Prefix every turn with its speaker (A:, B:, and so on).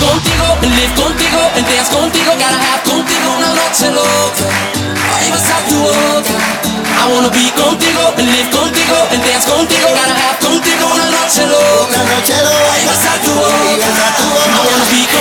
A: contigo, and live contigo, and dance contigo. Gotta have contigo una noche loca. Ahí vas a tu boca. I wanna be contigo, and live contigo, and dance contigo. Gotta have contigo una noche loca. Ahí vas a tu boca. I wanna be